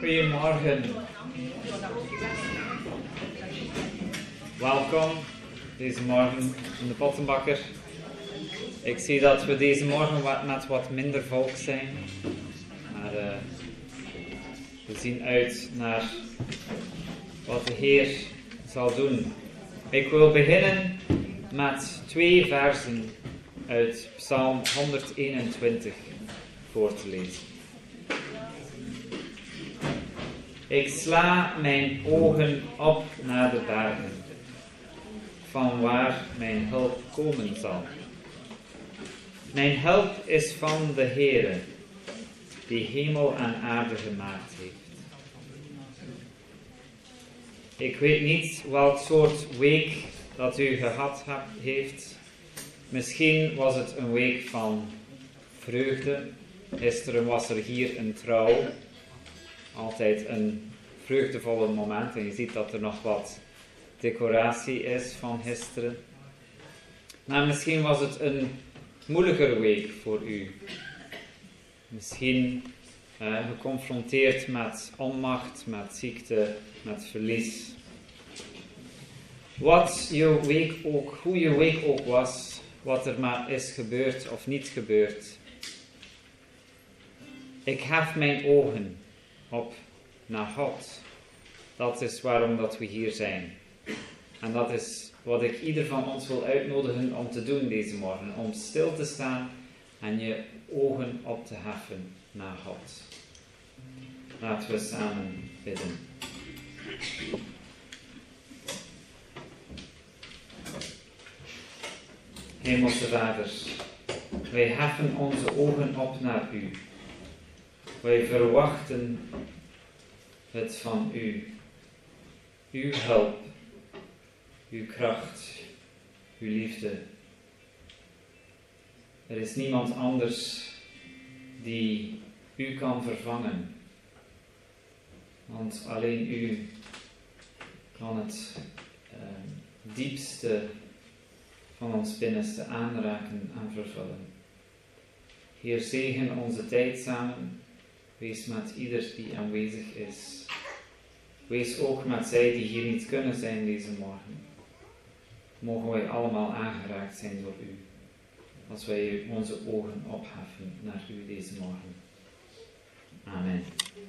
Goedemorgen. Welkom deze morgen in de Pottenbakker. Ik zie dat we deze morgen met wat minder volk zijn, maar we zien uit naar wat de Heer zal doen. Ik wil beginnen met 2 versen uit Psalm 121 voor te lezen. Ik sla mijn ogen op naar de bergen, van waar mijn hulp komen zal. Mijn hulp is van de Heere, die hemel en aarde gemaakt heeft. Ik weet niet welk soort week dat u gehad heeft. Misschien was het een week van vreugde. Gisteren was er hier een trouw. Altijd een vreugdevolle moment. En je ziet dat er nog wat decoratie is van gisteren. Maar misschien was het een moeilijker week voor u. Misschien geconfronteerd met onmacht, met ziekte, met verlies. Wat je week ook, hoe je week ook was, wat er maar is gebeurd of niet gebeurd. Ik hef mijn ogen op naar God. Dat is waarom dat we hier zijn. En dat is wat ik ieder van ons wil uitnodigen om te doen deze morgen. Om stil te staan en je ogen op te heffen naar God. Laten we samen bidden. Hemelse Vader, wij heffen onze ogen op naar U. Wij verwachten het van U. Uw hulp, uw kracht, uw liefde. Er is niemand anders die U kan vervangen. Want alleen U kan het diepste van ons binnenste aanraken en vervullen. Heer, zegen onze tijd samen. Wees met ieder die aanwezig is. Wees ook met zij die hier niet kunnen zijn deze morgen. Mogen wij allemaal aangeraakt zijn door U. Als wij onze ogen opheffen naar U deze morgen. Amen.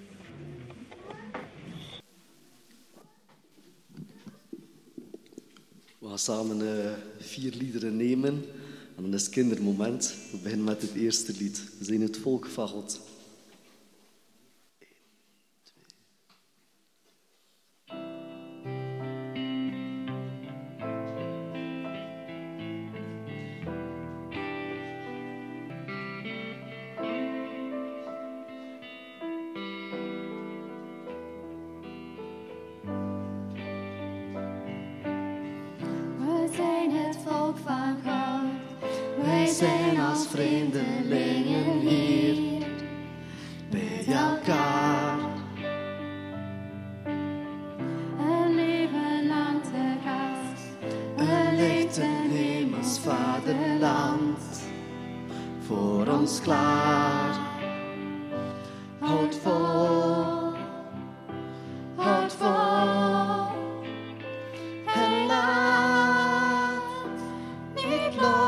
We gaan samen 4 liederen nemen. En dan is het kindermoment. We beginnen met het eerste lied. We zijn het volk van God. Zijn als vreemdelingen hier bij elkaar. Een leven lang te gast, er ligt een hemels vaderland voor ons klaar. Houd vol, houd vol en laat niet los.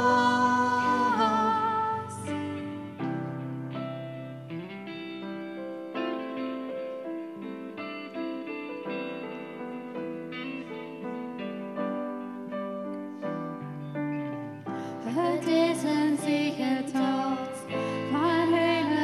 Het is een zegetocht van hele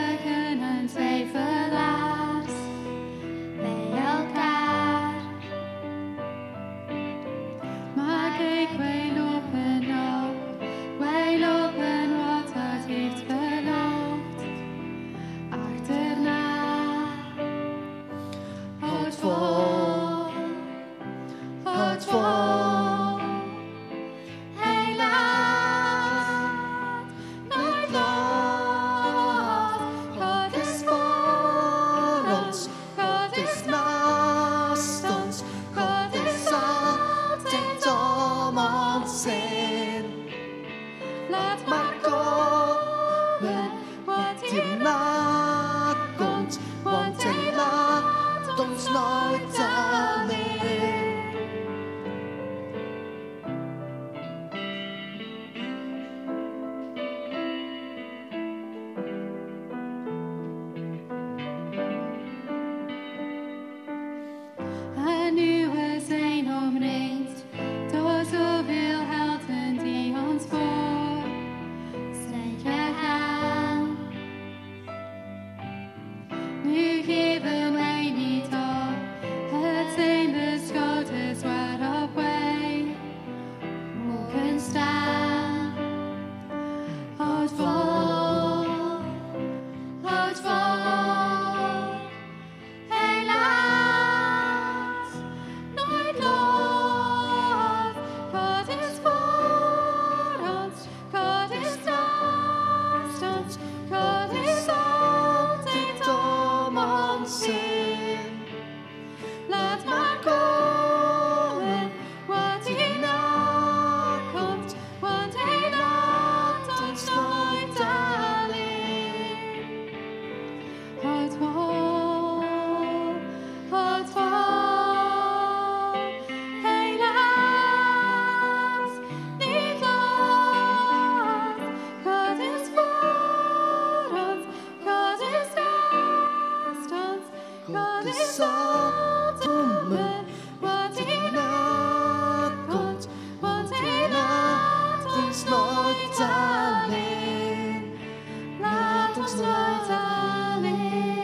zijn. Laat maar komen wat hierna komt, want hij laat ons nooit alleen. Houd vol, houd vol. Hij laat niet los. God is voor ons, God is naast ons, God is altijd komen wat hierna komt, want hij laat ons nooit alleen. Laat ons nooit alleen.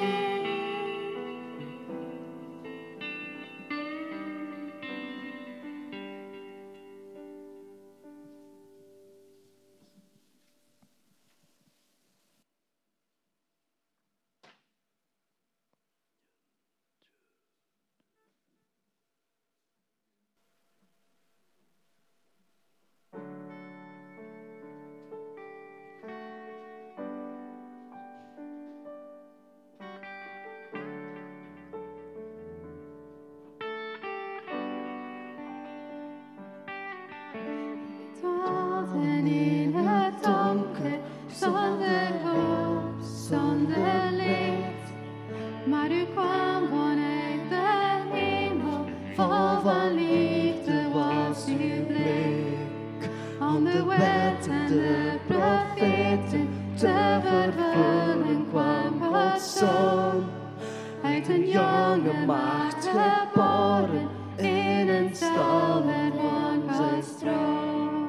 Dwaalden in het donker, zonder hoop, zonder licht. Maar u kwam vanuit de hemel, vol van liefde was uw blik. Om de wet en de profeten te vervullen kwam Gods Zoon. Uit een jonge maagd geboren, in een stal werd van Gods troon.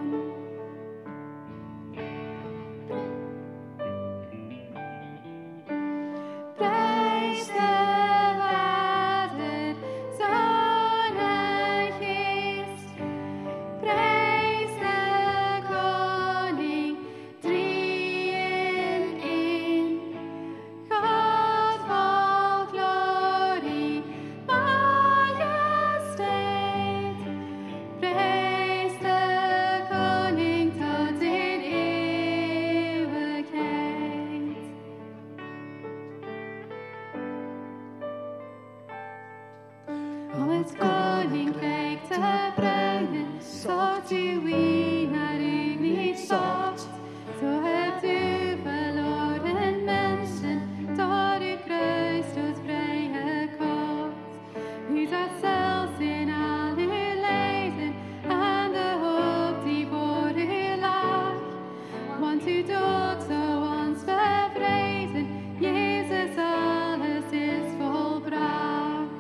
Prijs de Vader, Zoon en Geest. Prijs de Koning, drie in één. God vol glorie, majesteit. Prijs de Koning tot in eeuwigheid. Om het koninkrijk te brengen, zocht u wie naar u niet zocht. Zo hebt u verloren mensen door uw kruis tot vrijgekocht. U zat zelfs in al uw lijden aan de hoop die voor u lag. Want uw dood zou ons bevrijden, Jezus, alles is volbracht.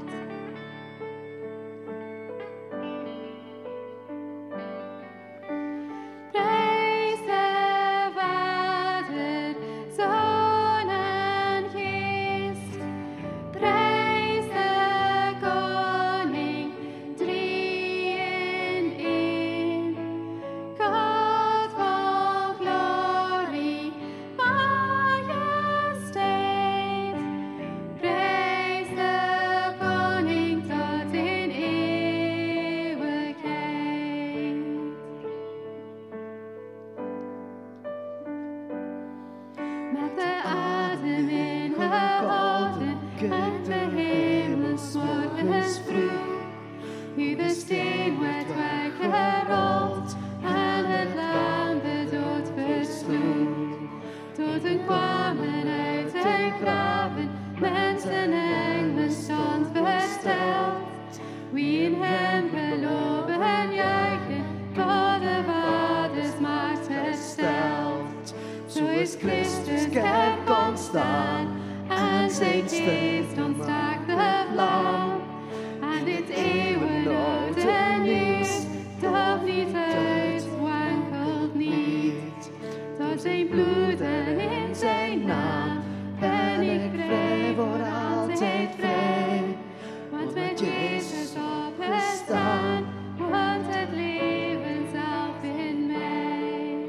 Prijs de Vader, Zoon en Geest. Prijs de Koning, drie in één. God vol glorie, majesteit. Prijs de Koning tot in eeuwigheid. Met de adem ingehouden en de hemel 's morgens vroeg. Uw steen werd weggerold en het lam de dood versloeg. Doden kwamen uit de graven, mensen engelen stond versteld. Wie in hem geloven en juichen, door de Vaders macht hersteld. Zo is Christus kerk ontstaan en zijn geest ontstaat de vlam. En dit eeuwenoude nieuws, dat niet uit, wankelt niet. Door zijn bloed en in zijn naam ben ik vrij, voor altijd vrij. Want met Jezus opgestaan, woont het leven zelf in mij.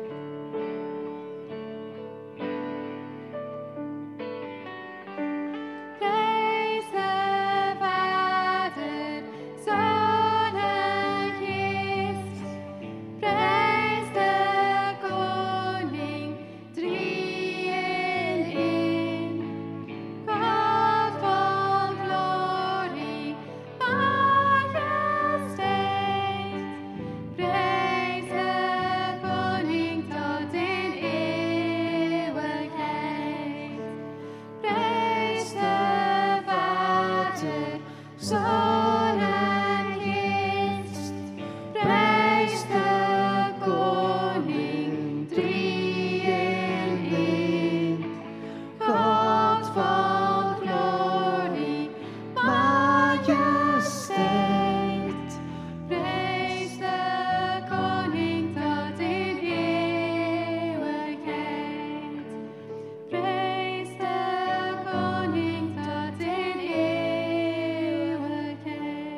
Prijs de Vader, Zoon en Geest. Prijs de Koning, drie in één. God vol Zoon en Geest, prijs de Koning, drie in één. God van glorie, majesteit, prijs de Koning tot in eeuwigheid. Prijs de Koning tot in eeuwigheid.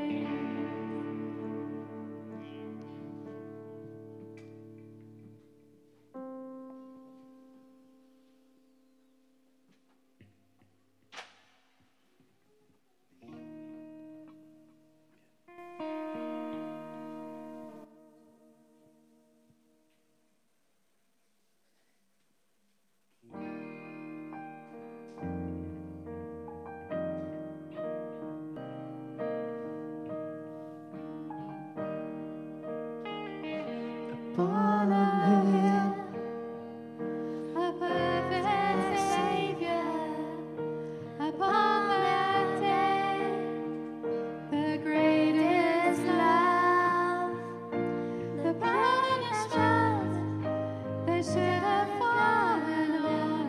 Upon a hill, A perfect Savior, upon that day, the greatest love, the punishment that should have fallen on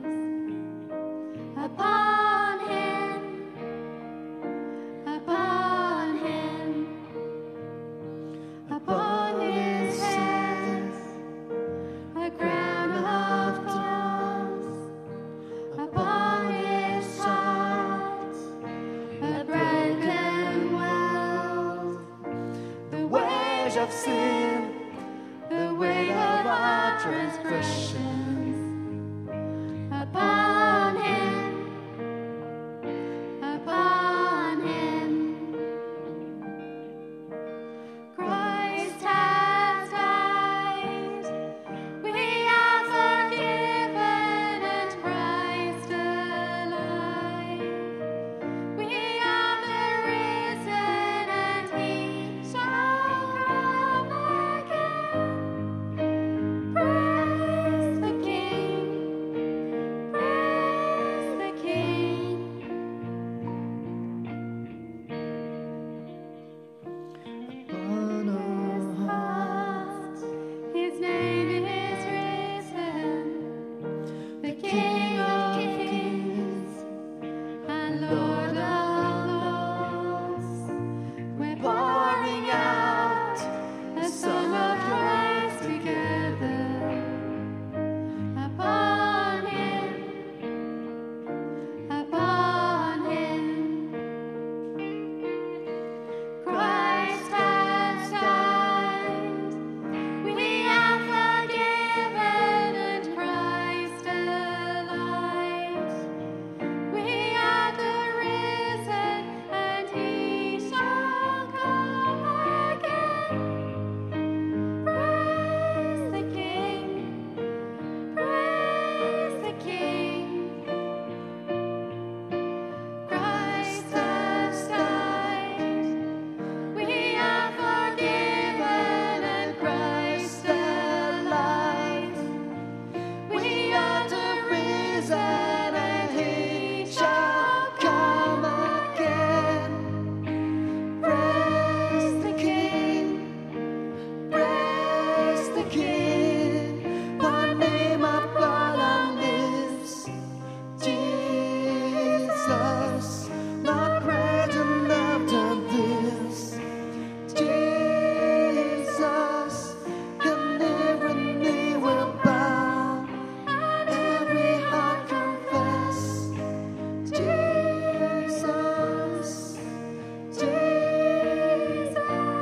us, upon Him, upon Him, upon His head. A crown of thorns upon His heart, a broken world, the wage of sin, the weight of our transgressions. Upon Him, upon Him, Christ has died. We are forgiven and Christ alive. We are the risen and He shall come again. Praise the King, praise the King. upon a heart, His name is risen, the King of Kings and Lord of Lords. We're pouring out a song of praise together. Upon Him, upon Him, Christ has died. We are forgiven and Christ alive. We are the risen and He shall come again. Praise the King, praise the King. Christ has died. We are forgiven and Christ alive. We are the risen and He shall come again. Praise the King, praise the King. One name upon our lips, Jesus, not greater love than this. Jesus, and every knee will bow, and every heart confess. Jesus, Jesus.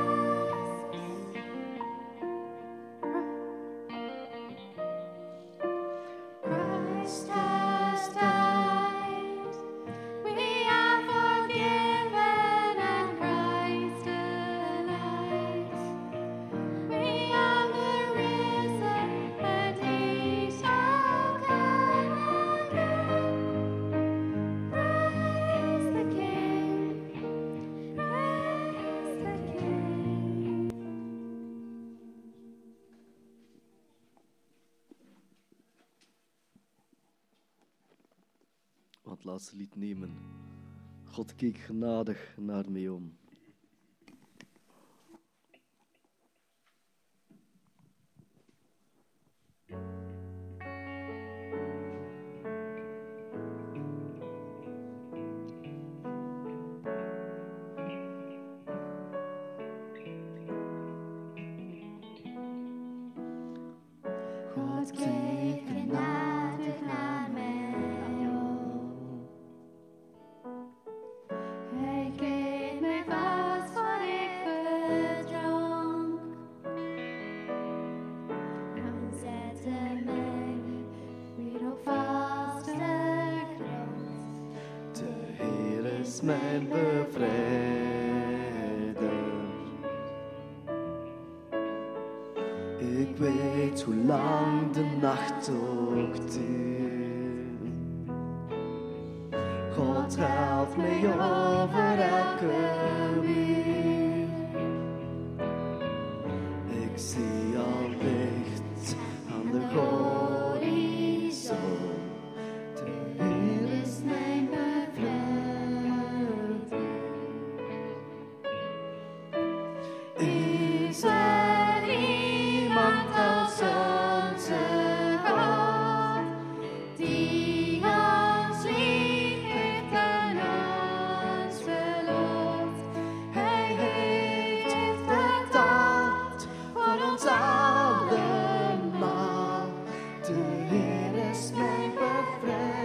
Christ has died. We are forgiven and Christ alive. We are the risen and He shall come again. Praise the King, praise the King. Want het laatste lied nemen God kijkt genadig naar mij om. God kijkt genadig naar mij om. Hij keek mij vast wat ik verdronk. En zette mij weer op vaste grond. De Heer is mijn bevrijder. Ik weet hoe lang de nacht ook duurt. God helpt mij over elke muur. Ik zie al licht aan de horizon. De Heer is mijn bevrijder. Is er iemand als onze God, die ons lief heeft en ons verlost? Hij heeft betaald voor ons allemaal. De Heer is mijn bevrijder.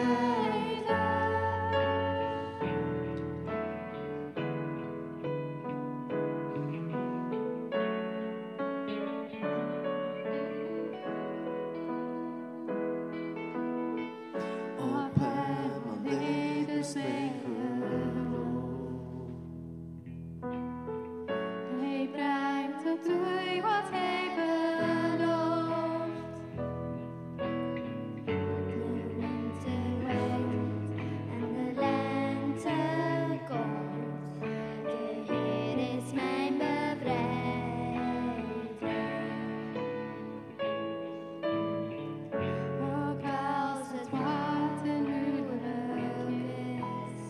Op hem alleen is mijn geloof. Hij brengt het toe wat hij belooft. De winter wijdt en de lente komt. De Heer is mijn bevrijder. Ook als het water moeilijk is,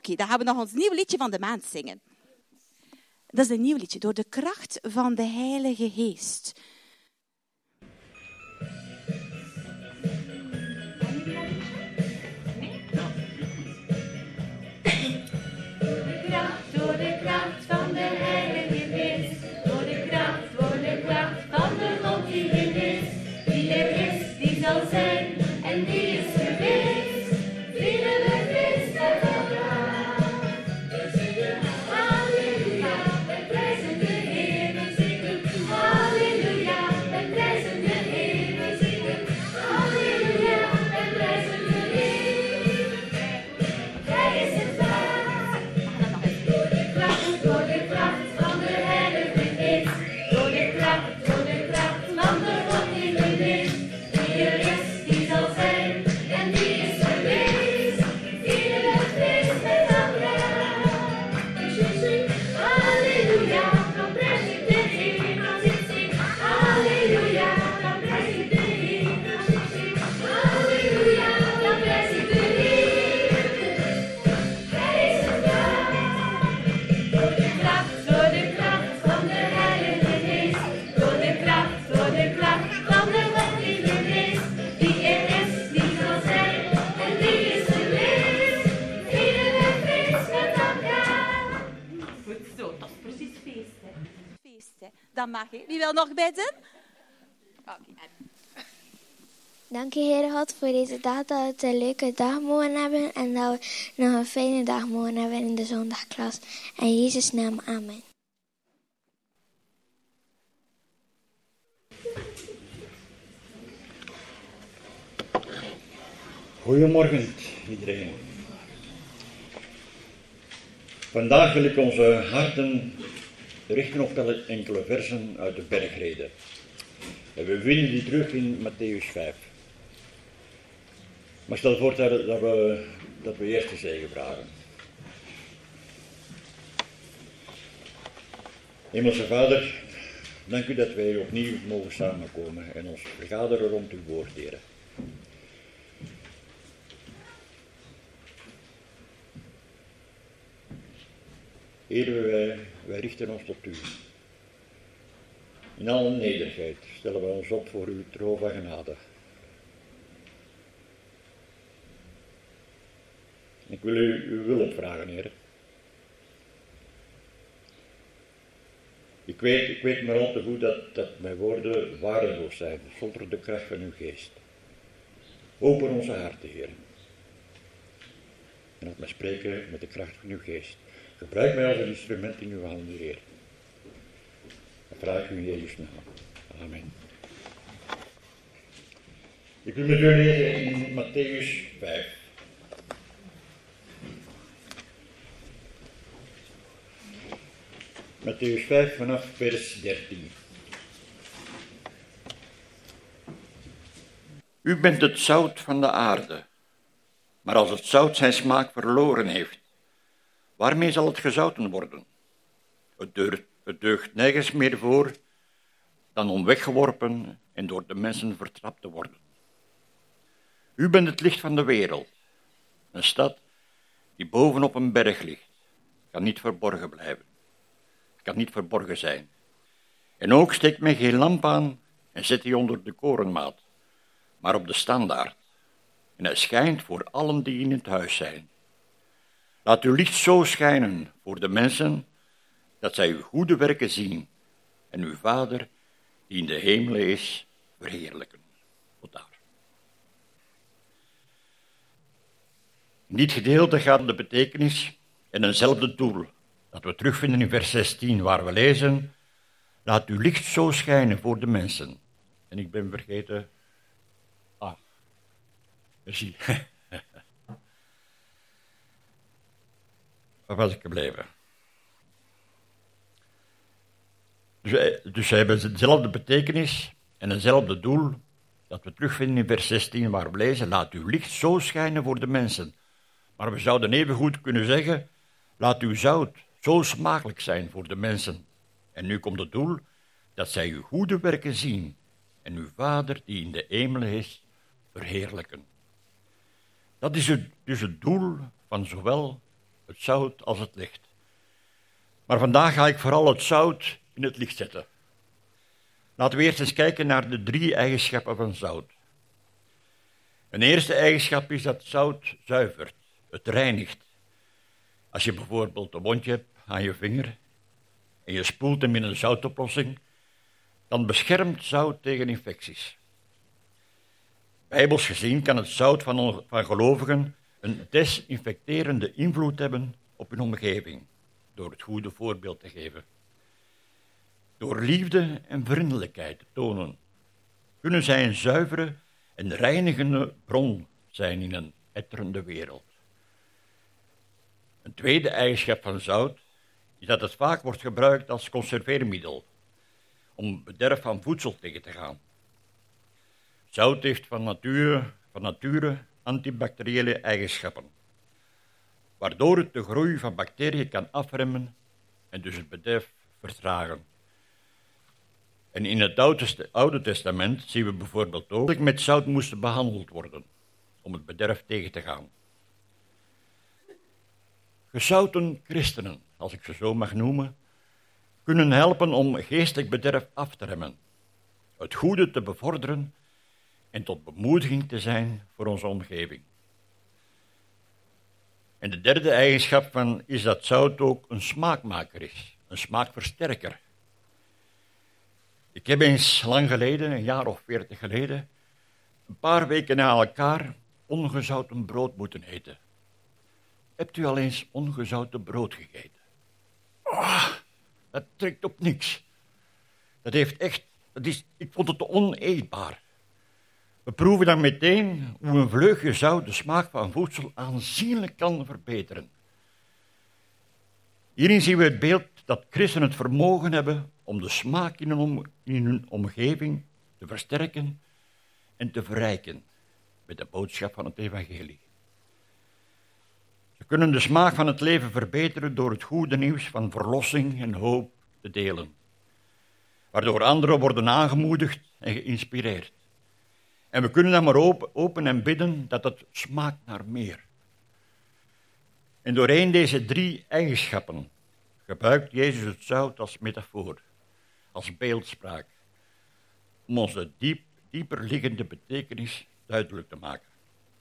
Oké, dan gaan we nog ons nieuw liedje van de maand zingen. Dat is een nieuw liedje, door de kracht van de Heilige Geest. Door de kracht van de Heilige Geest, door de kracht van de God die er is, die er is, die zal zijn en die is geweest, vieren we feest met elkaar. We zingen halleluja, we prijzen de Heer, we zingen halleluja, we prijzen de Heer, we zingen halleluja, we prijzen de Heer. Hij is het waar. Door de kracht van de Heilige Geest, door de kracht van de God die er is, die zal zijn en die is geweest, vieren we feest met elkaar. Als je zingt halleluja, dan prijs ik de Heer. Als ik zing halleluja, dan prijs ik de Heer. Als ik zing halleluja, dan prijs ik de Heer. Hij is het waar. Door de kracht van de Heilige Geest, door de kracht van de God die er is, die zal zijn en die is geweest, vieren we feest met elkaar. Goed zo, dat is precies feest, hè. Feest, hè. Dat mag, hè. Wie wil nog bidden? Oké. Dank je, Heer God, voor deze dag, dat we het een leuke dag mogen hebben en dat we nog een fijne dag mogen hebben in de zondagklas. In Jezus' naam, amen. Goedemorgen iedereen. Vandaag wil ik onze harten richten op enkele versen uit de bergreden. En we vinden die terug in Mattheüs 5. Maar stel voor dat we eerst de zegen vragen. Hemelse Vader, dank u dat wij opnieuw mogen samenkomen en ons vergaderen rond uw woord, Heer. Heer, wij richten ons tot u. In alle nederigheid stellen we ons op voor uw troon van genade. Ik wil u uw hulp vragen, Heer. Ik weet maar al te goed dat mijn woorden waardeloos zijn, zonder de kracht van uw geest. Open onze harten, Heer. En laat mij spreken met de kracht van uw geest. Gebruik mij als een instrument in uw handen, Heer. Dat vraag ik u in Jezus' naam. Amen. Ik wil met u lezen in Mattheüs 5. Mattheüs 5 vanaf vers 13. U bent het zout van de aarde. Maar als het zout zijn smaak verloren heeft, waarmee zal het gezouten worden? Het deugt nergens meer voor dan om weggeworpen en door de mensen vertrapt te worden. U bent het licht van de wereld. Een stad die bovenop een berg ligt, kan niet verborgen blijven. Kan niet verborgen zijn. En ook steekt men geen lamp aan en zet die onder de korenmaat, maar op de standaard. En hij schijnt voor allen die in het huis zijn. Laat uw licht zo schijnen voor de mensen, dat zij uw goede werken zien en uw Vader, die in de hemelen is, verheerlijken. Tot daar. In dit gedeelte gaat de betekenis en eenzelfde doel, dat we terugvinden in vers 16, waar we lezen: laat uw licht zo schijnen voor de mensen. En ik ben vergeten... Merci. Waar was ik gebleven? Dus ze hebben dezelfde betekenis en hetzelfde doel, dat we terugvinden in vers 16, waar we lezen: laat uw licht zo schijnen voor de mensen. Maar we zouden even goed kunnen zeggen: laat uw zout zo smakelijk zijn voor de mensen. En nu komt het doel, dat zij uw goede werken zien en uw Vader, die in de hemelen is, verheerlijken. Dat is dus het doel van zowel het zout als het licht. Maar vandaag ga ik vooral het zout in het licht zetten. Laten we eerst eens kijken naar de 3 eigenschappen van zout. Een eerste eigenschap is dat zout zuivert, het reinigt. Als je bijvoorbeeld een wondje hebt aan je vinger en je spoelt hem in een zoutoplossing, dan beschermt zout tegen infecties. Bijbels gezien kan het zout van gelovigen een desinfecterende invloed hebben op hun omgeving, door het goede voorbeeld te geven. Door liefde en vriendelijkheid te tonen, kunnen zij een zuivere en reinigende bron zijn in een etterende wereld. Een tweede eigenschap van zout is dat het vaak wordt gebruikt als conserveermiddel, om bederf van voedsel tegen te gaan. Zout heeft van nature antibacteriële eigenschappen, waardoor het de groei van bacteriën kan afremmen en dus het bederf vertragen. En in het Oude Testament zien we bijvoorbeeld ook dat met zout moesten behandeld worden om het bederf tegen te gaan. Gezouten christenen, als ik ze zo mag noemen, kunnen helpen om geestelijk bederf af te remmen, het goede te bevorderen en tot bemoediging te zijn voor onze omgeving. En de derde eigenschap is dat zout ook een smaakmaker is, een smaakversterker. Ik heb eens lang geleden, een jaar of 40 geleden, een paar weken na elkaar ongezouten brood moeten eten. Hebt u al eens ongezouten brood gegeten? Oh, dat trekt op niks. Ik vond het oneetbaar. We proeven dan meteen hoe een vleugje zout de smaak van voedsel aanzienlijk kan verbeteren. Hierin zien we het beeld dat christenen het vermogen hebben om de smaak in hun omgeving te versterken en te verrijken met de boodschap van het evangelie. Ze kunnen de smaak van het leven verbeteren door het goede nieuws van verlossing en hoop te delen, waardoor anderen worden aangemoedigd en geïnspireerd. En we kunnen dan maar open en bidden dat het smaakt naar meer. En doorheen deze 3 eigenschappen gebruikt Jezus het zout als metafoor, als beeldspraak, om ons de dieper liggende betekenis duidelijk te maken.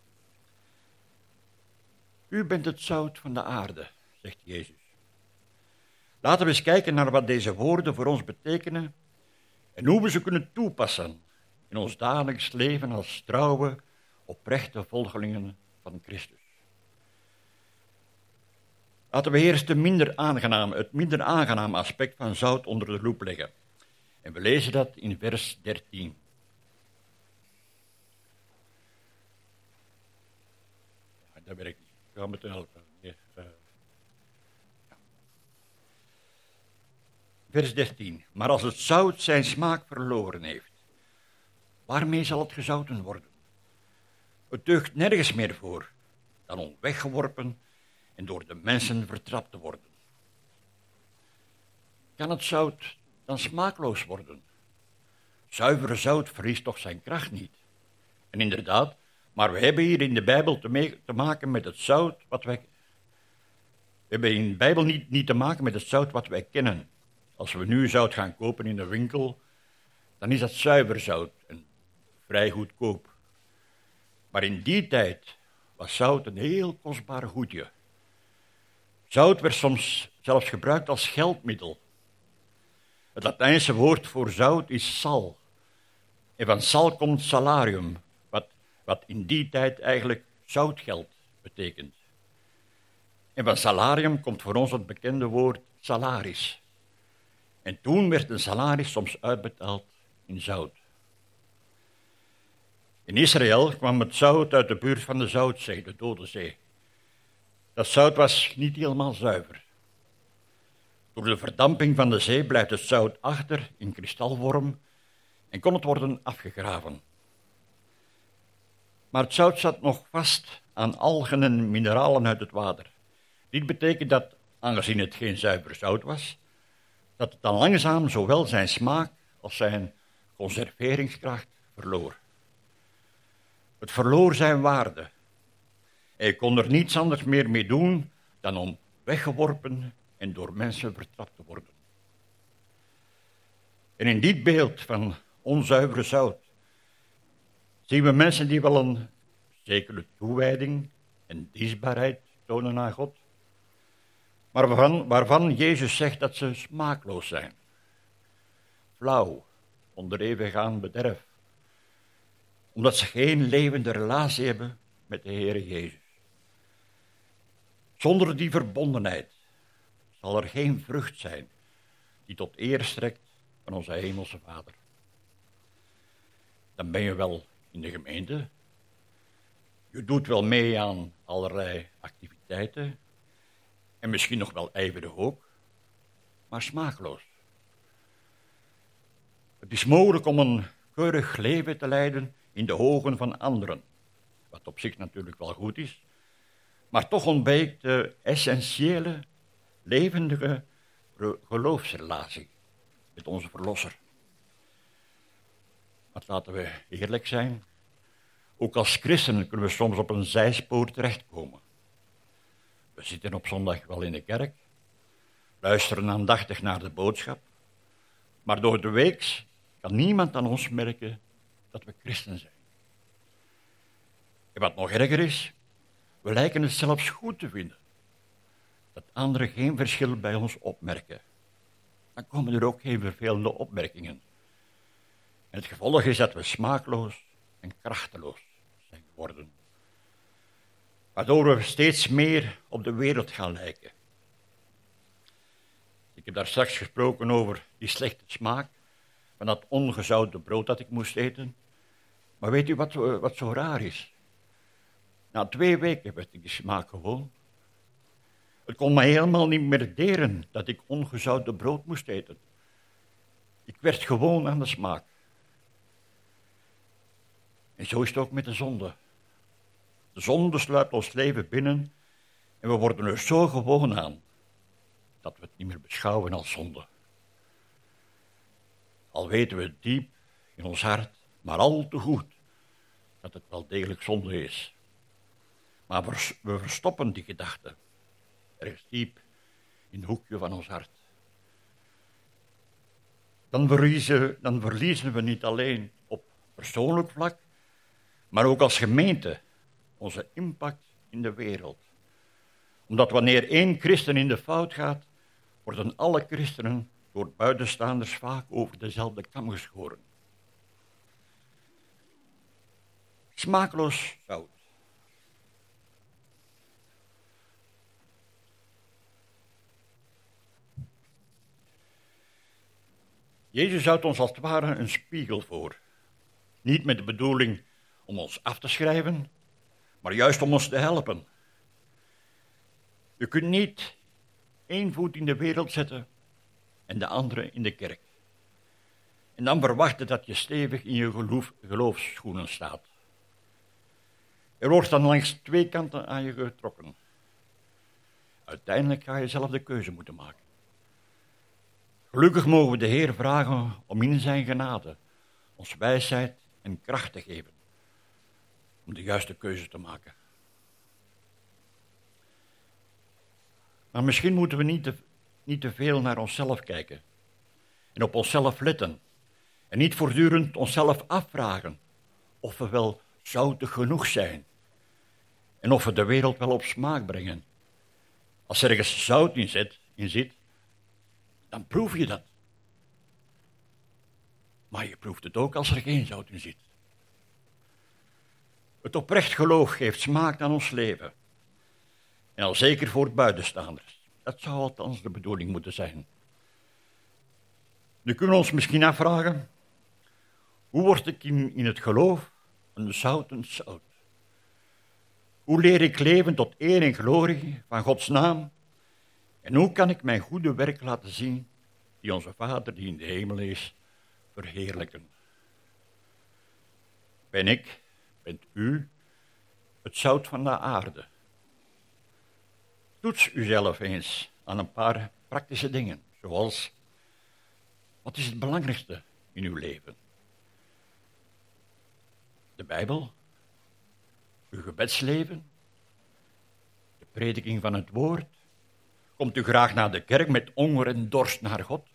U bent het zout van de aarde, zegt Jezus. Laten we eens kijken naar wat deze woorden voor ons betekenen en hoe we ze kunnen toepassen in ons dagelijks leven als trouwe, oprechte volgelingen van Christus. Laten we eerst het minder aangename aspect van zout onder de loep leggen. En we lezen dat in vers 13. Ja, dat werkt niet. Ik ga me te helpen. Vers 13. Maar als het zout zijn smaak verloren heeft, waarmee zal het gezouten worden? Het deugt nergens meer voor dan om weggeworpen en door de mensen vertrapt te worden. Kan het zout dan smaakloos worden? Zuivere zout verliest toch zijn kracht niet? En inderdaad, maar we hebben hier in de Bijbel te maken met het zout wat wij... We hebben in de Bijbel niet te maken met het zout wat wij kennen. Als we nu zout gaan kopen in de winkel, dan is dat zuiver zout en vrij goedkoop. Maar in die tijd was zout een heel kostbaar goedje. Zout werd soms zelfs gebruikt als geldmiddel. Het Latijnse woord voor zout is sal. En van sal komt salarium, wat in die tijd eigenlijk zoutgeld betekent. En van salarium komt voor ons het bekende woord salaris. En toen werd een salaris soms uitbetaald in zout. In Israël kwam het zout uit de buurt van de Zoutzee, de Dode Zee. Dat zout was niet helemaal zuiver. Door de verdamping van de zee blijft het zout achter in kristalvorm en kon het worden afgegraven. Maar het zout zat nog vast aan algen en mineralen uit het water. Dit betekent dat, aangezien het geen zuiver zout was, dat het dan langzaam zowel zijn smaak als zijn conserveringskracht verloor. Het verloor zijn waarde. Hij kon er niets anders meer mee doen dan om weggeworpen en door mensen vertrapt te worden. En in dit beeld van onzuivere zout zien we mensen die wel een zekere toewijding en dienstbaarheid tonen aan God, maar waarvan Jezus zegt dat ze smaakloos zijn, flauw, onderhevig aan bederf, omdat ze geen levende relatie hebben met de Heere Jezus. Zonder die verbondenheid zal er geen vrucht zijn die tot eer strekt van onze Hemelse Vader. Dan ben je wel in de gemeente, je doet wel mee aan allerlei activiteiten en misschien nog wel ijverig ook, maar smaakloos. Het is mogelijk om een keurig leven te leiden in de ogen van anderen, wat op zich natuurlijk wel goed is, maar toch ontbreekt de essentiële, levendige geloofsrelatie met onze Verlosser. Want laten we eerlijk zijn, ook als christenen kunnen we soms op een zijspoor terechtkomen. We zitten op zondag wel in de kerk, luisteren aandachtig naar de boodschap, maar door de week kan niemand aan ons merken dat we christen zijn. En wat nog erger is, we lijken het zelfs goed te vinden dat anderen geen verschil bij ons opmerken. Dan komen er ook geen vervelende opmerkingen. En het gevolg is dat we smaakloos en krachteloos zijn geworden, waardoor we steeds meer op de wereld gaan lijken. Ik heb daar straks gesproken over die slechte smaak van dat ongezouten brood dat ik moest eten. Maar weet u wat zo raar is? Na 2 weken werd ik die smaak gewoon. Het kon mij helemaal niet meer deren dat ik ongezouten brood moest eten. Ik werd gewoon aan de smaak. En zo is het ook met de zonde. De zonde sluipt ons leven binnen en we worden er zo gewoon aan dat we het niet meer beschouwen als zonde. Al weten we diep in ons hart, maar al te goed, dat het wel degelijk zonde is. Maar we verstoppen die gedachte ergens diep in het hoekje van ons hart. Dan verliezen we niet alleen op persoonlijk vlak, maar ook als gemeente onze impact in de wereld. Omdat wanneer 1 christen in de fout gaat, worden alle christenen door buitenstaanders vaak over dezelfde kam geschoren. Smaakloos zout. Jezus houdt ons als het ware een spiegel voor. Niet met de bedoeling om ons af te schrijven, maar juist om ons te helpen. Je kunt niet 1 voet in de wereld zetten en de andere in de kerk. En dan verwachten dat je stevig in je geloofsschoenen staat. Er wordt dan langs 2 kanten aan je getrokken. Uiteindelijk ga je zelf de keuze moeten maken. Gelukkig mogen we de Heer vragen om in zijn genade ons wijsheid en kracht te geven om de juiste keuze te maken. Maar misschien moeten we niet te veel naar onszelf kijken en op onszelf letten en niet voortdurend onszelf afvragen of we wel zoutig genoeg zijn en of we de wereld wel op smaak brengen. Als er ergens zout in zit, dan proef je dat. Maar je proeft het ook als er geen zout in zit. Het oprecht geloof geeft smaak aan ons leven. En al zeker voor buitenstaanders. Dat zou althans de bedoeling moeten zijn. Nu kunnen we ons misschien afvragen, hoe word ik in het geloof een zoutend zout? Hoe leer ik leven tot eer en glorie van Gods naam? En hoe kan ik mijn goede werk laten zien, die onze Vader die in de hemel is, verheerlijken? Bent u, het zout van de aarde? Toets uzelf eens aan een paar praktische dingen, zoals, wat is het belangrijkste in uw leven? De Bijbel? Uw gebedsleven? De prediking van het woord? Komt u graag naar de kerk met honger en dorst naar God?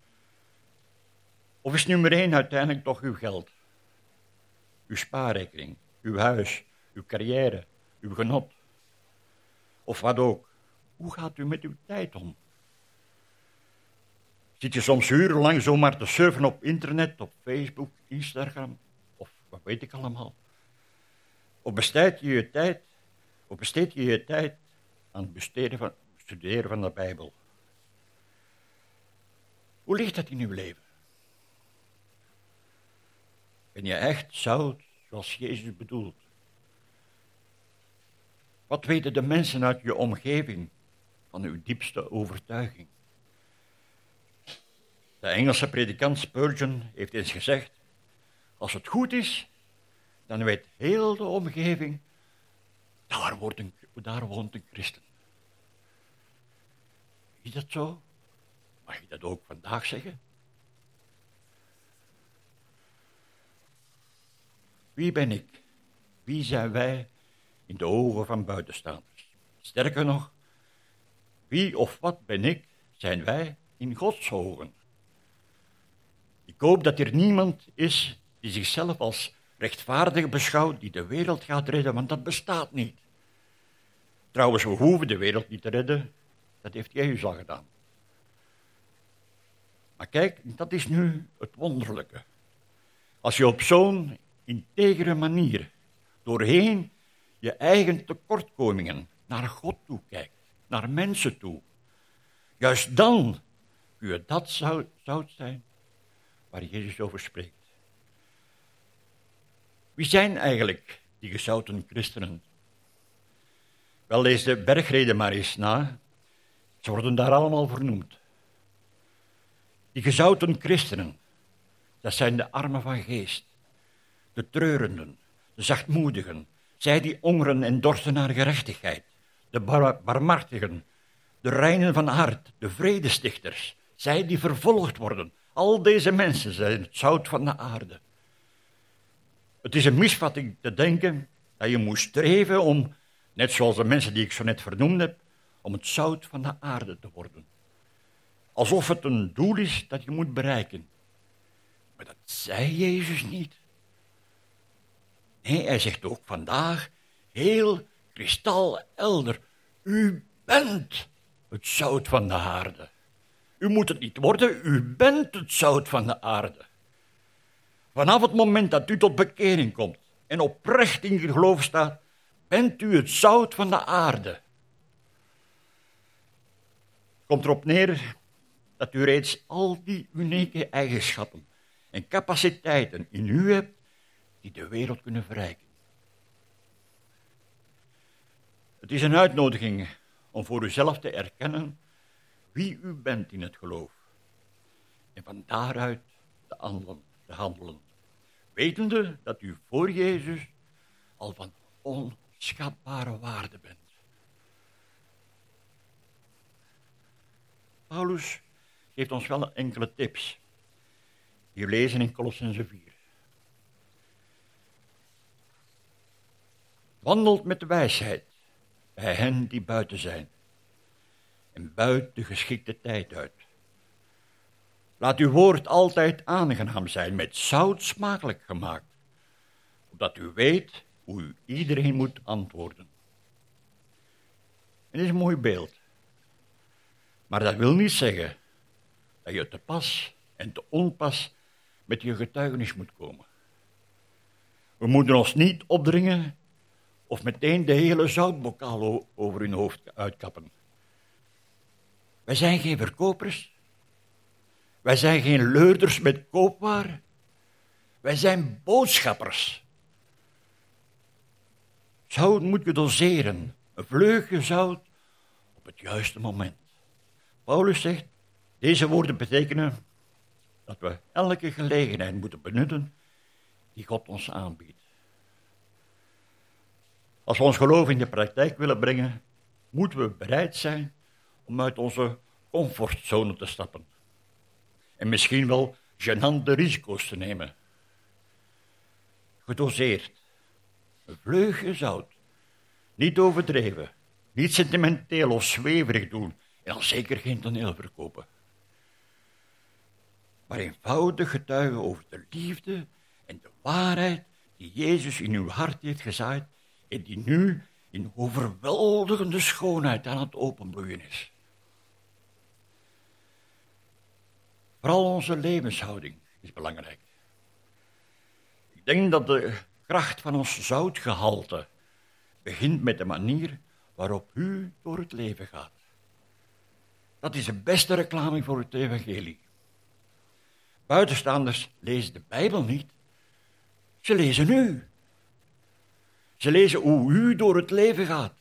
Of is nummer 1 uiteindelijk toch uw geld? Uw spaarrekening, uw huis, uw carrière, uw genot? Of wat ook? Hoe gaat u met uw tijd om? Zit je soms urenlang zomaar te surfen op internet, op Facebook, Instagram, of wat weet ik allemaal? Of besteed je je tijd aan het studeren van de Bijbel? Hoe ligt dat in uw leven? Ben je echt zout zoals Jezus bedoelt? Wat weten de mensen uit je omgeving van uw diepste overtuiging? De Engelse predikant Spurgeon heeft eens gezegd: als het goed is, dan weet heel de omgeving, daar woont een christen. Is dat zo? Mag je dat ook vandaag zeggen? Wie ben ik? Wie zijn wij in de ogen van buitenstaanders? Sterker nog, wie of wat ben ik, zijn wij in Gods ogen? Ik hoop dat er niemand is die zichzelf als rechtvaardig beschouwt, die de wereld gaat redden, want dat bestaat niet. Trouwens, we hoeven de wereld niet te redden, dat heeft Jezus al gedaan. Maar kijk, dat is nu het wonderlijke. Als je op zo'n integere manier doorheen je eigen tekortkomingen naar God toe kijkt, naar mensen toe, juist dan kun je dat zout zijn waar Jezus over spreekt. Wie zijn eigenlijk die gezouten christenen? Wel, lees de bergreden maar eens na. Ze worden daar allemaal vernoemd. Die gezouten christenen, dat zijn de armen van geest, de treurenden, de zachtmoedigen, zij die hongeren en dorsten naar gerechtigheid, de barmhartigen, de reinen van hart, de vredestichters, zij die vervolgd worden. Al deze mensen zijn het zout van de aarde. Het is een misvatting te denken dat je moet streven om, net zoals de mensen die ik zo net vernoemd heb, om het zout van de aarde te worden. Alsof het een doel is dat je moet bereiken. Maar dat zei Jezus niet. Nee, hij zegt ook vandaag heel kristalhelder: u bent het zout van de aarde. U moet het niet worden, u bent het zout van de aarde. Vanaf het moment dat u tot bekering komt en oprecht in geloof staat, bent u het zout van de aarde. Komt erop neer dat u reeds al die unieke eigenschappen en capaciteiten in u hebt die de wereld kunnen verrijken. Het is een uitnodiging om voor uzelf te erkennen wie u bent in het geloof en van daaruit te handelen, wetende dat u voor Jezus al van onschatbare waarde bent. Paulus geeft ons wel enkele tips. Hier lezen in Kolossenzen 4. Wandelt met de wijsheid bij hen die buiten zijn en buit de geschikte tijd uit. Laat uw woord altijd aangenaam zijn, met zout smakelijk gemaakt, opdat u weet hoe u iedereen moet antwoorden. Het is een mooi beeld, maar dat wil niet zeggen dat je te pas en te onpas met je getuigenis moet komen. We moeten ons niet opdringen of meteen de hele zoutbokaal over hun hoofd uitkappen. Wij zijn geen verkopers. Wij zijn geen leurders met koopwaar. Wij zijn boodschappers. Zout moet je doseren, een vleugje zout op het juiste moment. Paulus zegt, deze woorden betekenen dat we elke gelegenheid moeten benutten die God ons aanbiedt. Als we ons geloof in de praktijk willen brengen, moeten we bereid zijn om uit onze comfortzone te stappen. En misschien wel gênante risico's te nemen. Gedoseerd. Een vleugje zout. Niet overdreven. Niet sentimenteel of zweverig doen en al zeker geen toneel verkopen. Maar eenvoudig getuigen over de liefde en de waarheid die Jezus in uw hart heeft gezaaid en die nu in overweldigende schoonheid aan het openbloeien is. Vooral onze levenshouding is belangrijk. Ik denk dat de kracht van ons zoutgehalte begint met de manier waarop u door het leven gaat. Dat is de beste reclame voor het evangelie. Buitenstaanders lezen de Bijbel niet. Ze lezen u. Ze lezen hoe u door het leven gaat.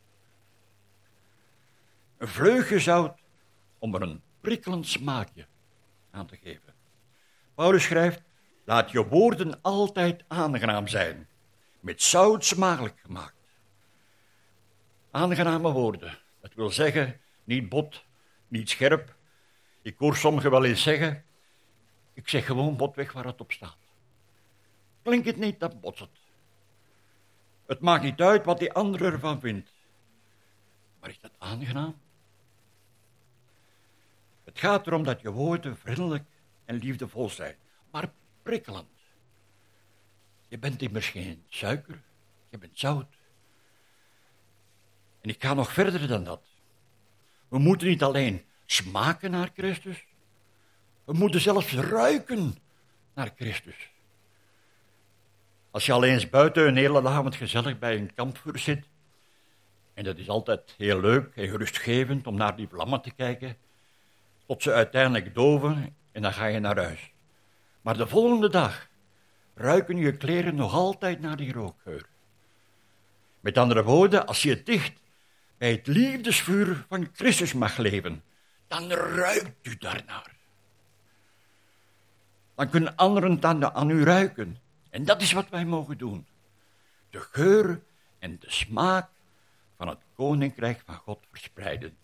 Een vleugje zout om er een prikkelend smaakje aan te geven. Paulus schrijft, laat je woorden altijd aangenaam zijn, met zout smakelijk gemaakt. Aangename woorden, dat wil zeggen, niet bot, niet scherp. Ik hoor sommigen wel eens zeggen, ik zeg gewoon botweg waar het op staat. Klinkt het niet, dan botst het. Het maakt niet uit wat die ander ervan vindt. Maar is dat aangenaam? Het gaat erom dat je woorden vriendelijk en liefdevol zijn, maar prikkelend. Je bent immers geen suiker, je bent zout. En ik ga nog verder dan dat. We moeten niet alleen smaken naar Christus, we moeten zelfs ruiken naar Christus. Als je al eens buiten een hele avond gezellig bij een kampvuur zit, en dat is altijd heel leuk en rustgevend om naar die vlammen te kijken, tot ze uiteindelijk doven en dan ga je naar huis. Maar de volgende dag ruiken je kleren nog altijd naar die rookgeur. Met andere woorden, als je dicht bij het liefdesvuur van Christus mag leven, dan ruikt u daarnaar. Dan kunnen anderen dan aan u ruiken. En dat is wat wij mogen doen. De geur en de smaak van het koninkrijk van God verspreiden.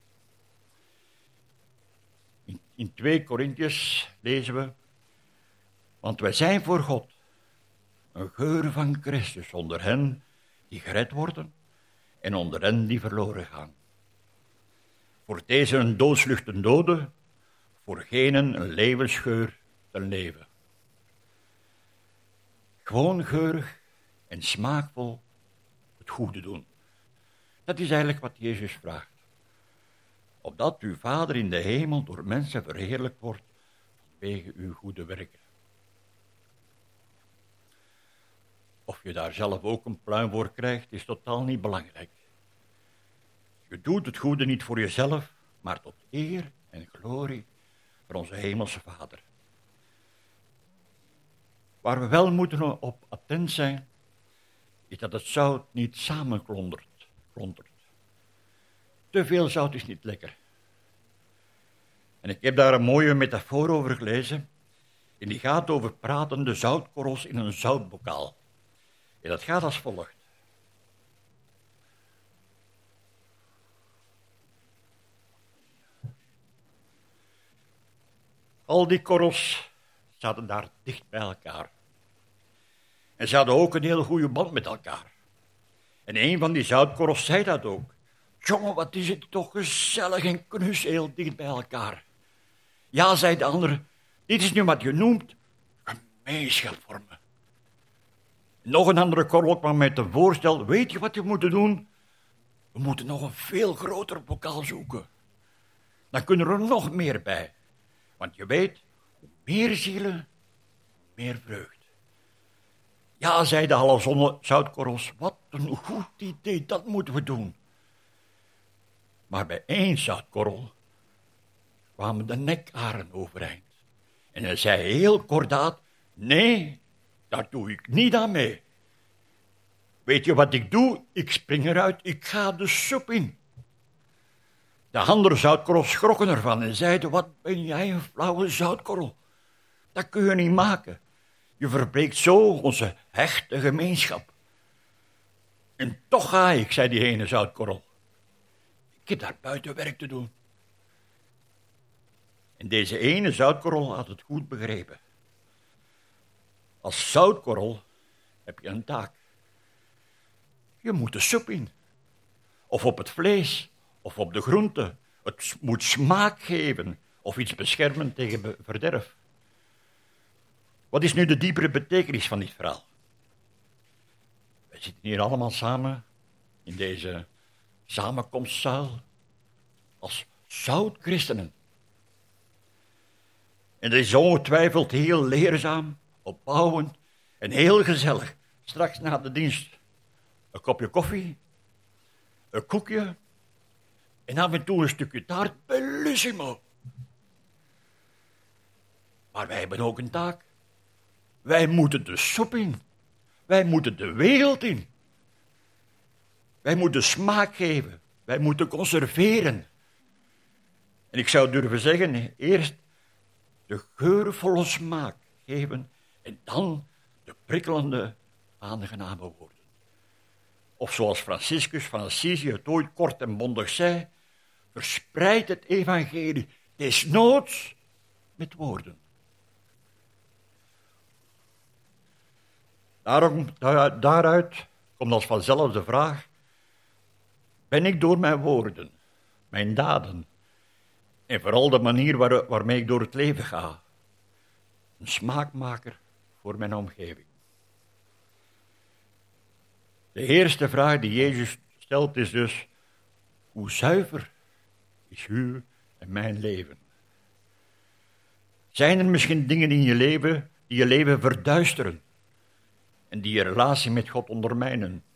In 2 Korintiërs lezen we, want wij zijn voor God een geur van Christus onder hen die gered worden en onder hen die verloren gaan. Voor deze een doodslucht een dode, voor genen een levensgeur ten leven. Gewoon geurig en smaakvol het goede doen. Dat is eigenlijk wat Jezus vraagt. Opdat uw Vader in de hemel door mensen verheerlijkt wordt vanwege uw goede werken. Of je daar zelf ook een pluim voor krijgt, is totaal niet belangrijk. Je doet het goede niet voor jezelf, maar tot eer en glorie voor onze hemelse Vader. Waar we wel moeten op attent zijn, is dat het zout niet samenklontert. Te veel zout is niet lekker. En ik heb daar een mooie metafoor over gelezen. En die gaat over pratende zoutkorrels in een zoutbokaal. En dat gaat als volgt. Al die korrels zaten daar dicht bij elkaar. En ze hadden ook een hele goede band met elkaar. En een van die zoutkorrels zei dat ook. Jongen, wat is het toch gezellig en knus heel dicht bij elkaar. Ja, zei de ander, dit is nu wat je noemt gemeenschap vormen. Nog een andere korrel kwam met een voorstel, weet je wat we moeten doen? We moeten nog een veel groter bokaal zoeken. Dan kunnen er nog meer bij. Want je weet, hoe meer zielen, hoe meer vreugd. Ja, zeiden alle zoutkorrels, wat een goed idee, dat moeten we doen. Maar bij één zoutkorrel kwamen de nekaren overeind. En hij zei heel kordaat, nee, daar doe ik niet aan mee. Weet je wat ik doe? Ik spring eruit, ik ga de soep in. De andere zoutkorrels schrokken ervan en zeiden, wat ben jij een flauwe zoutkorrel. Dat kun je niet maken. Je verbreekt zo onze hechte gemeenschap. En toch ga ik, zei die ene zoutkorrel. Ik heb daar buiten werk te doen. En deze ene zoutkorrel had het goed begrepen. Als zoutkorrel heb je een taak. Je moet de soep in. of op het vlees of op de groenten. Het moet smaak geven of iets beschermen tegen verderf. Wat is nu de diepere betekenis van dit verhaal? We zitten hier allemaal samen in deze samenkomstzaal als zoutchristenen. En dat is ongetwijfeld heel leerzaam, opbouwend en heel gezellig. Straks na de dienst een kopje koffie, een koekje en af en toe een stukje taart, bellissimo. Maar wij hebben ook een taak. Wij moeten de soep in. Wij moeten de wereld in. Wij moeten smaak geven. Wij moeten conserveren. En ik zou durven zeggen, eerst de geurvolle smaak geven en dan de prikkelende, aangename woorden. Of zoals Franciscus van Assisi het ooit kort en bondig zei, verspreid het evangelie desnoods met woorden. Daaruit komt als vanzelf de vraag, ben ik door mijn woorden, mijn daden en vooral de manier waarmee ik door het leven ga, een smaakmaker voor mijn omgeving? De eerste vraag die Jezus stelt is dus, hoe zuiver is uw en mijn leven? Zijn er misschien dingen in je leven die je leven verduisteren en die je relatie met God ondermijnen?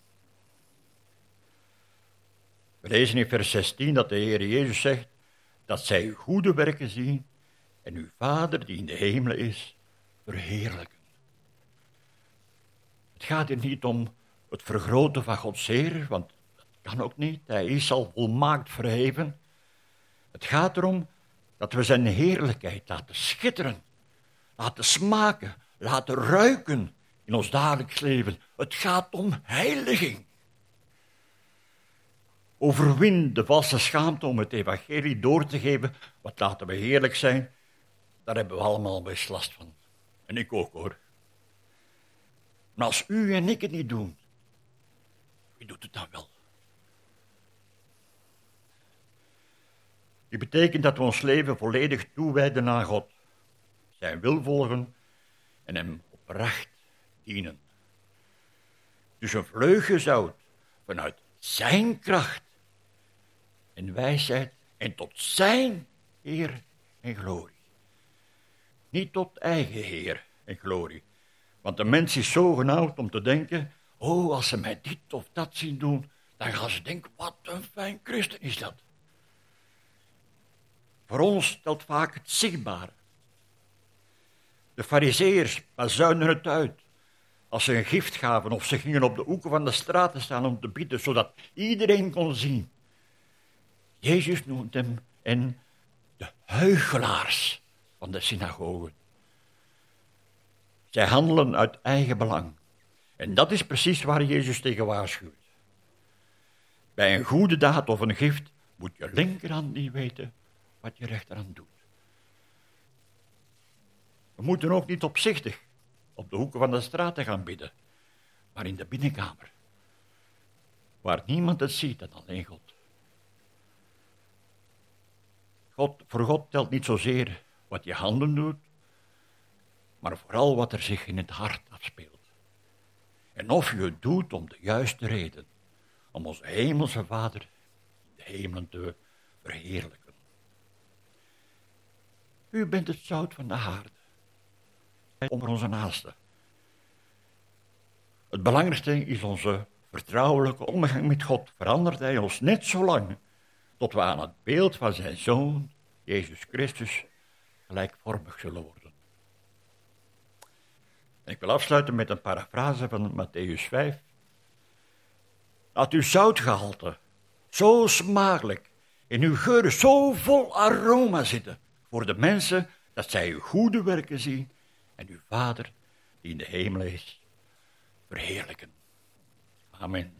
We lezen in vers 16 dat de Heer Jezus zegt dat zij uw goede werken zien en uw Vader die in de hemelen is, verheerlijken. Het gaat hier niet om het vergroten van Gods eer, want dat kan ook niet. Hij is al volmaakt verheven. Het gaat erom dat we zijn heerlijkheid laten schitteren, laten smaken, laten ruiken in ons dagelijks leven. Het gaat om heiliging. Overwin de valse schaamte om het evangelie door te geven. Wat laten we heerlijk zijn, daar hebben we allemaal best last van. En ik ook hoor. Maar als u en ik het niet doen, wie doet het dan wel? Dit betekent dat we ons leven volledig toewijden aan God, zijn wil volgen en hem oprecht dienen. Dus een vleugje zout vanuit zijn kracht en wijsheid en tot zijn eer en glorie. Niet tot eigen eer en glorie. Want de mens is zo genauwd om te denken, oh, als ze mij dit of dat zien doen, dan gaan ze denken, wat een fijn christen is dat. Voor ons telt vaak het zichtbare. De farizeeërs bazuinen het uit als ze een gift gaven of ze gingen op de hoeken van de straten staan om te bidden, zodat iedereen kon zien. Jezus noemt hem en de huichelaars van de synagogen. Zij handelen uit eigen belang. En dat is precies waar Jezus tegen waarschuwt. Bij een goede daad of een gift moet je linkerhand niet weten wat je rechterhand doet. We moeten ook niet opzichtig op de hoeken van de straten gaan bidden, maar in de binnenkamer, waar niemand het ziet dan alleen God. Voor God telt niet zozeer wat je handen doet, maar vooral wat er zich in het hart afspeelt. En of je het doet om de juiste reden, om onze hemelse Vader in de hemelen te verheerlijken. U bent het zout van de aarde, onder onze naasten. Het belangrijkste is onze vertrouwelijke omgang met God. Verandert Hij ons net zo lang tot we aan het beeld van zijn Zoon, Jezus Christus, gelijkvormig zullen worden. En ik wil afsluiten met een parafrase van Mattheüs 5. Laat uw zoutgehalte zo smakelijk en uw geuren zo vol aroma zitten voor de mensen, dat zij uw goede werken zien en uw Vader, die in de hemel is, verheerlijken. Amen.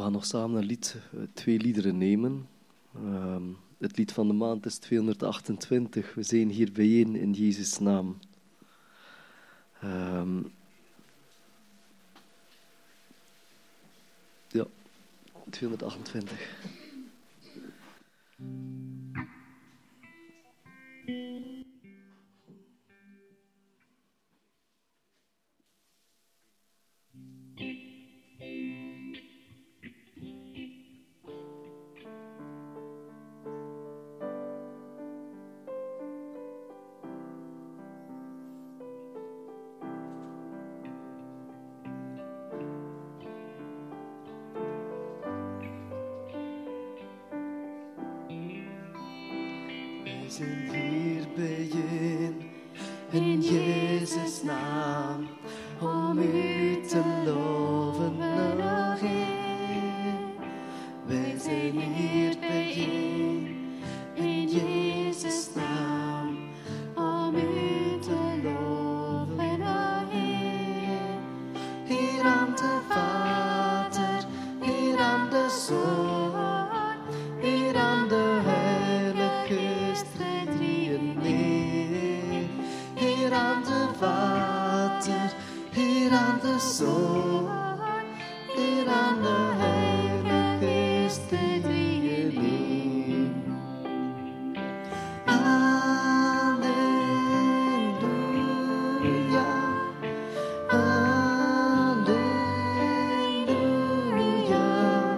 gaan nog samen een lied, 2 liederen nemen. Het lied van de maand is 228. We zijn hier bijeen in Jezus' naam. Ja, 228. We zijn hier bijeen in Jezus' naam, om u te loven nog een. Wij zijn hier bijeen in Jezus' naam, om u te loven nog een. Hier aan de Vader, hier aan de Zoon, hier aan de Heilige Drie-eenheid. Hier aan de Vader, hier aan de Zoon, hier aan de Heilige Drie-eenheid. Halleluja, halleluja,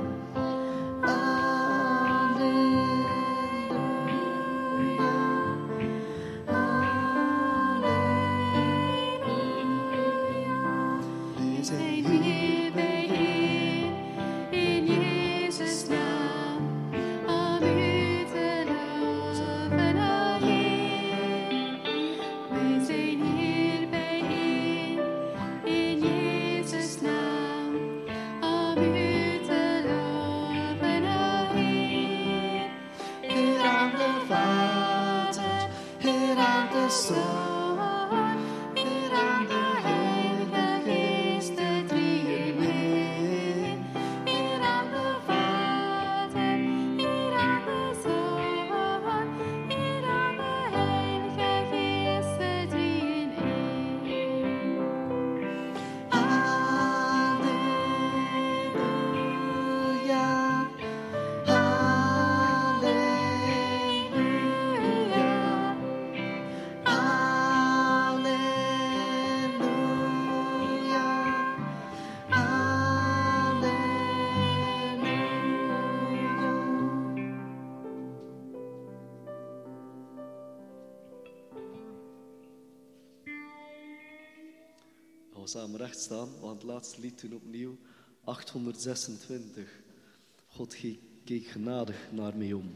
we zijn hier bijeen in Jezus' naam, om u te loven alleen. We zijn hier bijeen in Jezus' naam, om u te loven alleen. Hier aan de Vader, hier aan de Zoon, hier aan de Heilige Geest, de Drie-eenheid. Hier aan de Vader, hier aan de Zoon, hier aan de Heilige Geest, de Drie-eenheid. Halleluja, halleluja, Gaan we samen recht staan, we gaan het laatste lied doen opnieuw. 826. God keek genadig naar mij om.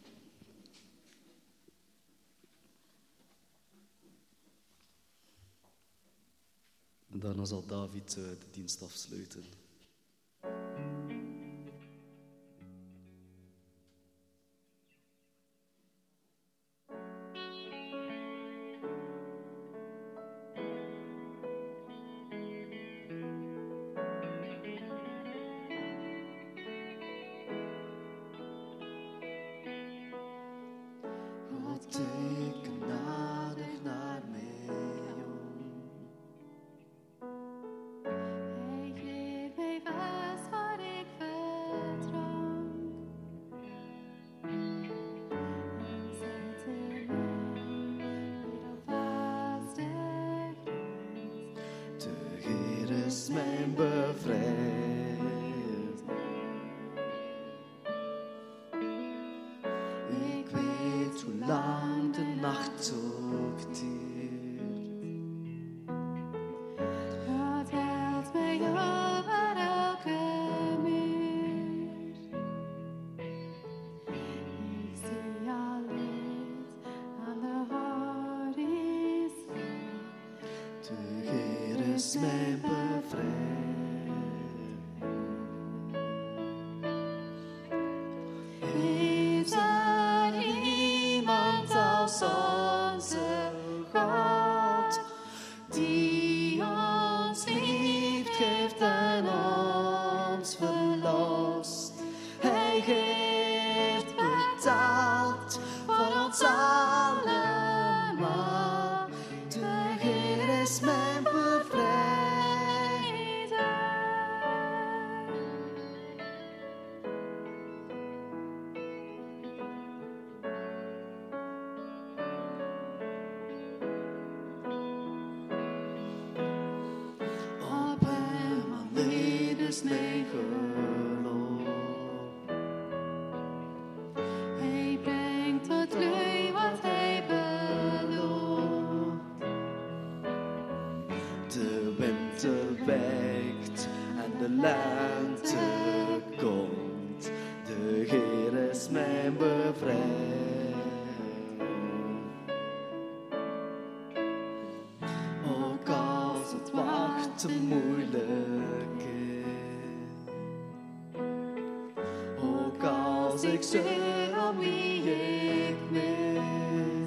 En daarna zal David de dienst afsluiten. God keek genadig naar mij om. Hij greep mij vast waar ik verdronk en zette mij weer op vaste grond. De Heer is mijn bevrijd. Ik weet hoe lang de nacht ook duurt. God helpt mij over elke muur. Ik zie al licht aan de horizon. De Heer is mijn bevrijd. Is er iemand als onze God, die ons lief geeft en ons verlost? geloof. Hij brengt tot bloei wat hij belooft. De winter wijkt en de lente komt. De Heer is mijn bevrijding. Ook als het wachten moeilijk is. Ook als ik zeur om wie ik mis.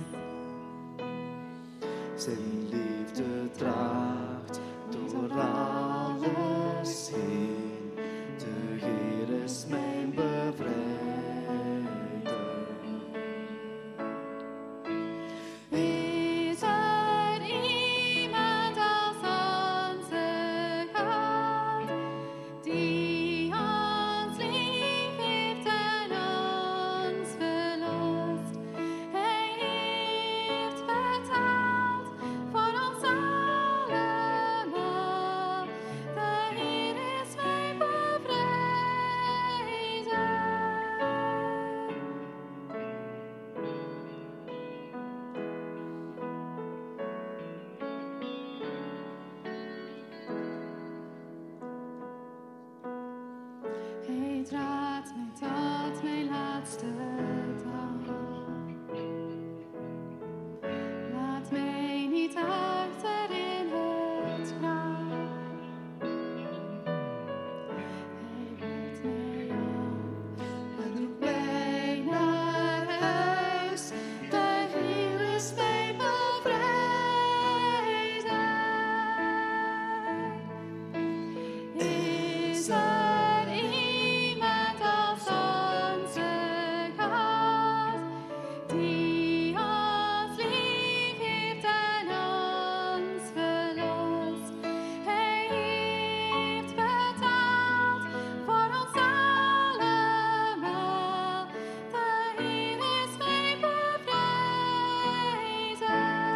Zijn liefde draagt door alles heen. De Heer is mijn bevrijder. Is er iemand als onze God, die ons lief heeft en ons verlost? Hij heeft betaald voor ons allemaal. De Heer is mijn bevrijder. Hij draagt mij tot mijn laatste dag. Laat mij niet achter in het graf. Hij roept mij op en roept mij naar huis. De Heer is mijn bevrijder. Is er iemand als onze God, die ons lief heeft en ons verlost? Hij heeft betaald voor ons allemaal. De Heer is mijn bevrijder.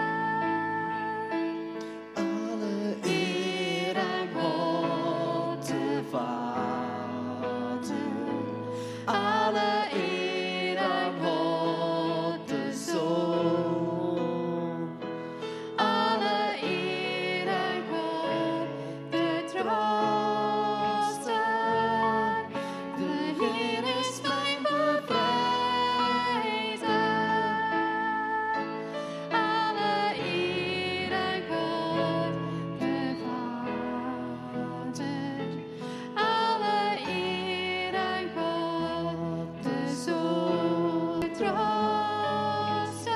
Alle eer aan God de Vader. Alle eer aan God de Zoon. Alle eer aan God de Trooster. De Heer is mijn bevrijder. Alle eer aan God de Vader. Alle eer aan God de Zoon. De Trooster.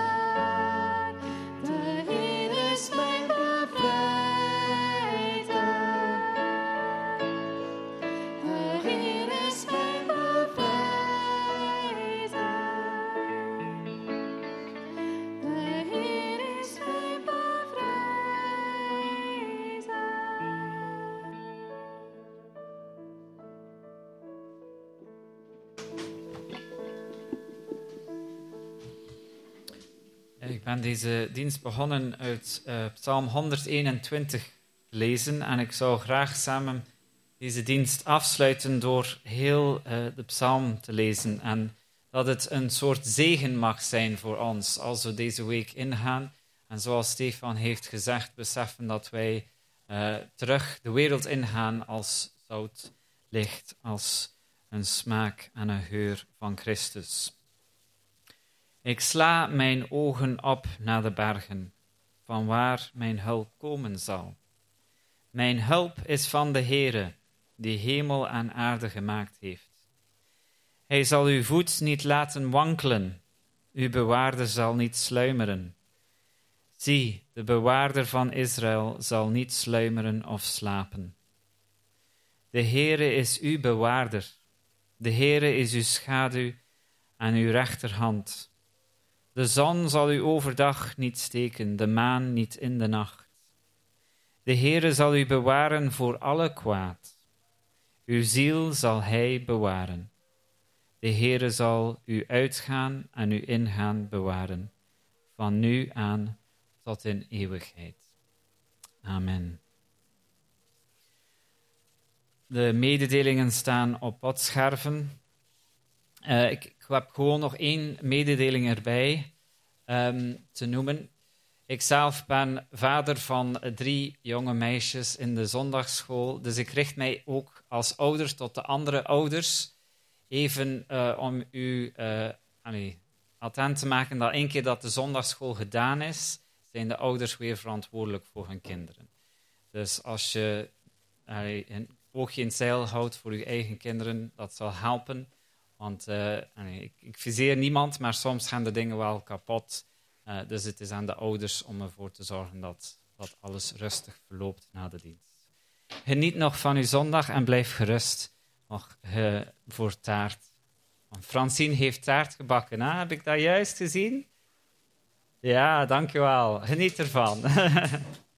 De Heer is mijn bevrijder. De Heer is mijn bevrijder. De Heer is mijn bevrijder. Ik ben deze dienst begonnen uit Psalm 121 te lezen en ik zou graag samen deze dienst afsluiten door heel de psalm te lezen en dat het een soort zegen mag zijn voor ons als we deze week ingaan. En zoals Stefan heeft gezegd, beseffen dat wij terug de wereld ingaan als zout, licht, als een smaak en een geur van Christus. Ik sla mijn ogen op naar de bergen, van waar mijn hulp komen zal. Mijn hulp is van de Heere, die hemel en aarde gemaakt heeft. Hij zal uw voet niet laten wankelen, uw bewaarder zal niet sluimeren. Zie, de bewaarder van Israël zal niet sluimeren of slapen. De Heere is uw bewaarder, de Heere is uw schaduw aan uw rechterhand. De zon zal u overdag niet steken, de maan niet in de nacht. De Heere zal u bewaren voor alle kwaad. Uw ziel zal hij bewaren. De Heere zal u uitgaan en u ingaan bewaren, van nu aan tot in eeuwigheid. Amen. De mededelingen staan op potscherven. Ik heb gewoon nog 1 mededeling erbij te noemen. Ikzelf ben vader van 3 jonge meisjes in de zondagsschool. Dus ik richt mij ook als ouder tot de andere ouders. Even om u attent te maken dat 1 keer dat de zondagsschool gedaan is, zijn de ouders weer verantwoordelijk voor hun kinderen. Dus als je een oogje in het zeil houdt voor je eigen kinderen, dat zal helpen. Want ik viseer niemand, maar soms gaan de dingen wel kapot. Dus het is aan de ouders om ervoor te zorgen dat alles rustig verloopt na de dienst. Geniet nog van uw zondag en blijf gerust nog voor taart. Want Francine heeft taart gebakken, hè? Heb ik dat juist gezien? Ja, dankjewel. Geniet ervan.